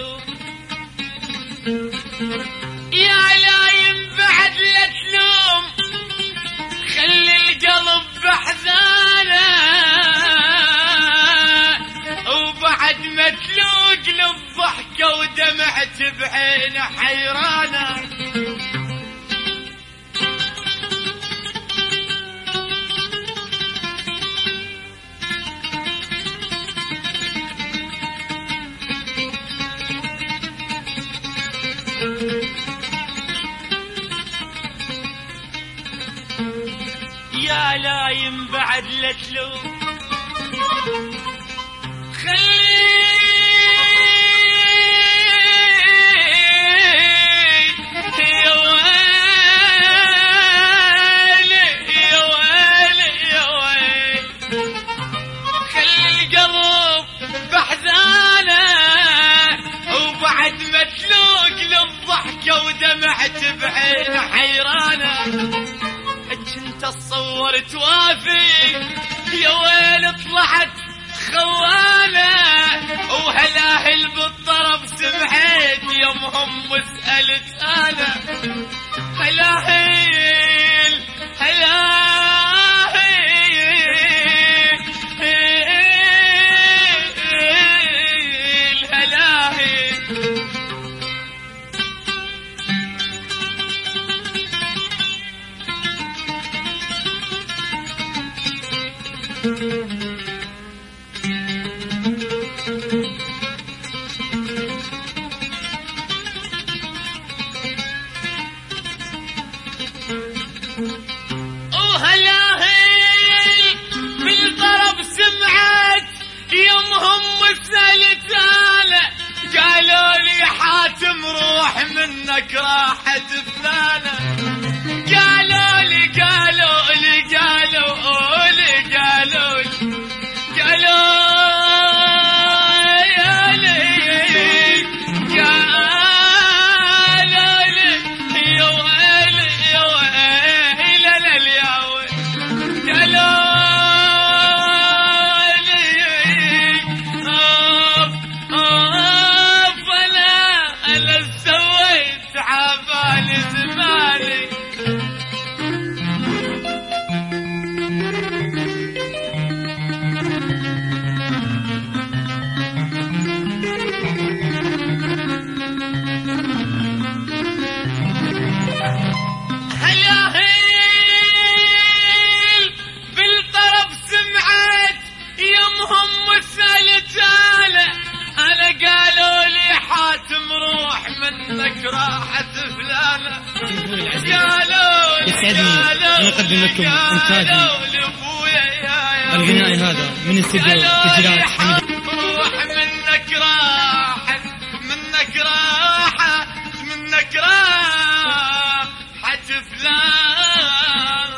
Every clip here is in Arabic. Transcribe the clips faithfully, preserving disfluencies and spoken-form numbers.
تلوم يا لايم بعد لا تلوم خلي القلب بحزانه وبعد ما تلوق للضحكة ودمعت بعينه حيرانه يا لايم بعد لا تلوم خلي يا ويلي يا ويلي يا ويلي خلي القلب بحزانه وبعد ما تلوق للضحكة ودمعت بعينه حيرانه كنت اتصور توافي يا ويل طلعت خوانه وهلاهل بالطرف سمعت يومهم وسألت انا هلاهل هلاهل هلاهل وهلاهل بالضرب سمعت يومهم وسألت انا قالوا لي حاتم روح منك راحت فلانه قالوا لي قالوا لي قالوا لي قالوا لي قالوا لي قالوا لي يا ويلي يا ويلي لا لا يا ويلي قالوا لي اوف اوف انا انا سويت عبالي زماني هلاهل بالطرف سمعت يومهم وسألت انا انا قالوا لي حاتم روح منك راحت فلانه قالوا لي يسعدني أن أقدم لكم إنتاجي الغنائي هذا من استديو تسجيلات حمد. روح منك راحت منك راحت منك راحت فلان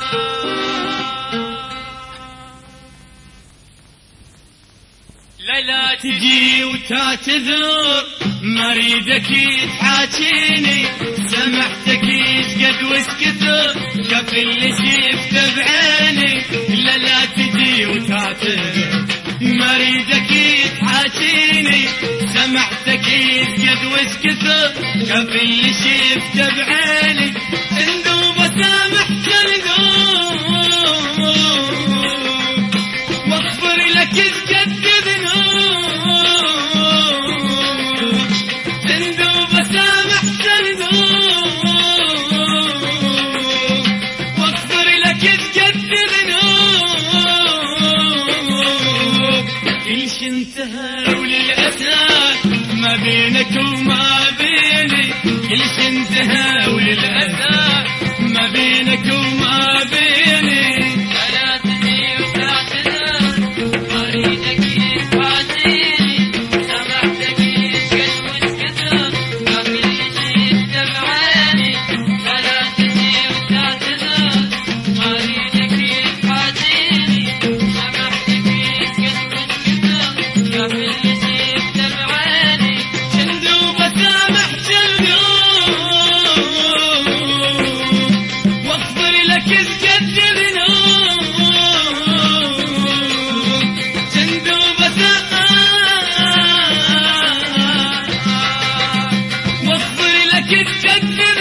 لا لا تجي وتعتذر ما اريدك تحاكيني سمحتك قد وسكتر شاف اللي شفته بعيني لا لا تجي وتعتذر ما اريدك تحاكيني سمحتك قد وسكتر شاف اللي شفته بعيني اندوب سامحت القلب واغفر لك قد ذنوب اندوب سامحت القلب واغفر لك قد ذنوب كل شي انتهى وللأسف ما بينك وما بيني كل شي انتهى وللأسف ما بينك وما بيني لا تجي وتعتذر ما اريدك تحاكيني سمحتك قد وسكتر شاف اللي شفته بعيني لا تجي وتعتذر ما اريدك تحاكيني سمحتك قد وسكتر شاف اللي شفته بعيني اندوب سامحت القلب واغفر لك تقدر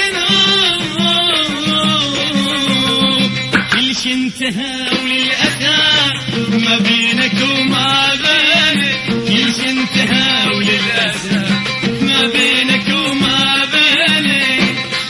نوم كل شي انتهى وللأسف ما بينك وما بيني كل شي انتهى وللأسف ما بينك وما بيني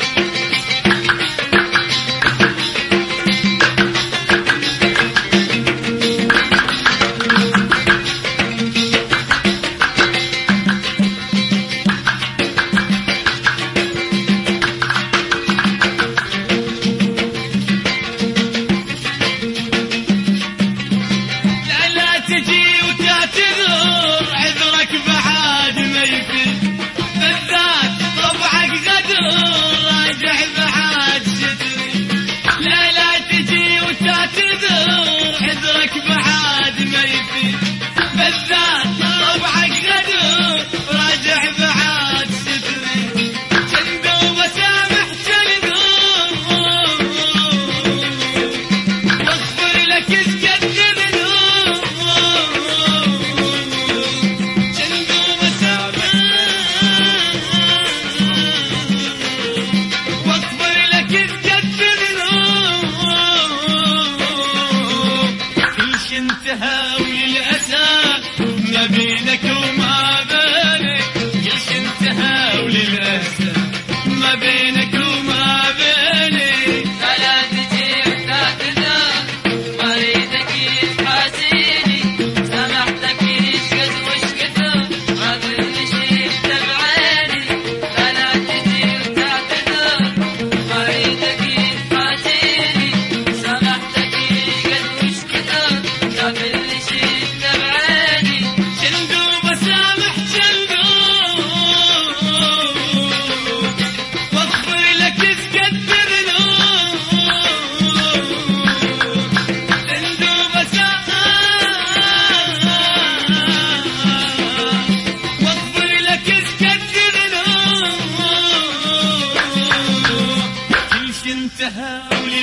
انتهى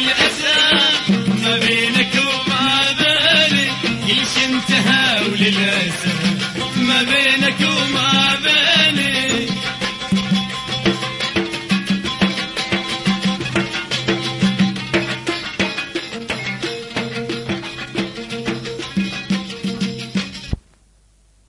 وللأسف ما بينك وما بيني كل شي انتهى وللأسف ما بينك وما